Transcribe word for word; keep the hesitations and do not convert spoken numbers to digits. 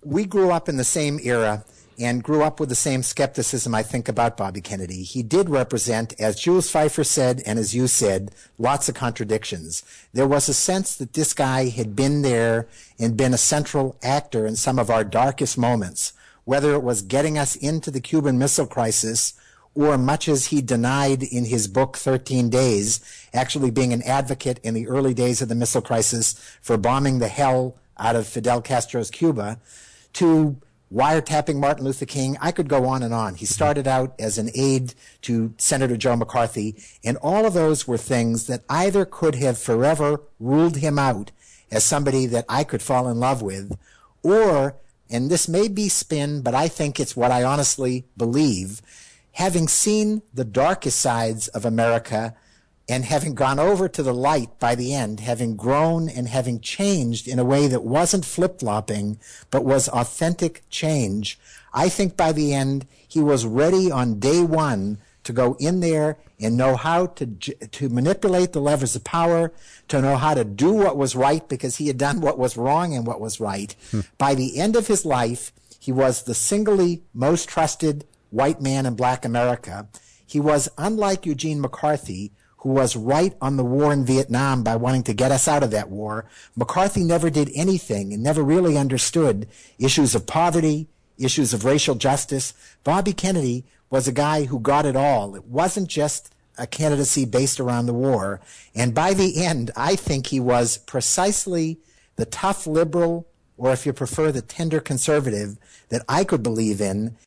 we grew up in the same era and grew up with the same skepticism, I think, about Bobby Kennedy. He did represent, as Jules Feiffer said and as you said, lots of contradictions. There was a sense that this guy had been there and been a central actor in some of our darkest moments, whether it was getting us into the Cuban Missile Crisis or, much as he denied in his book thirteen days, actually being an advocate in the early days of the missile crisis for bombing the hell out of Fidel Castro's Cuba, to wiretapping Martin Luther King. I could go on and on. He started out as an aide to Senator Joe McCarthy, and all of those were things that either could have forever ruled him out as somebody that I could fall in love with, or, and this may be spin, but I think it's what I honestly believe, having seen the darkest sides of America and having gone over to the light by the end, having grown and having changed in a way that wasn't flip-flopping, but was authentic change, I think by the end he was ready on day one to go in there and know how to to manipulate the levers of power, to know how to do what was right because he had done what was wrong and what was right. Hmm. By the end of his life, he was the singly most trusted white man in black America. He was, unlike Eugene McCarthy, who was right on the war in Vietnam by wanting to get us out of that war. McCarthy never did anything and never really understood issues of poverty, issues of racial justice. Bobby Kennedy was a guy who got it all. It wasn't just a candidacy based around the war. And by the end, I think he was precisely the tough liberal, or if you prefer, the tender conservative that I could believe in.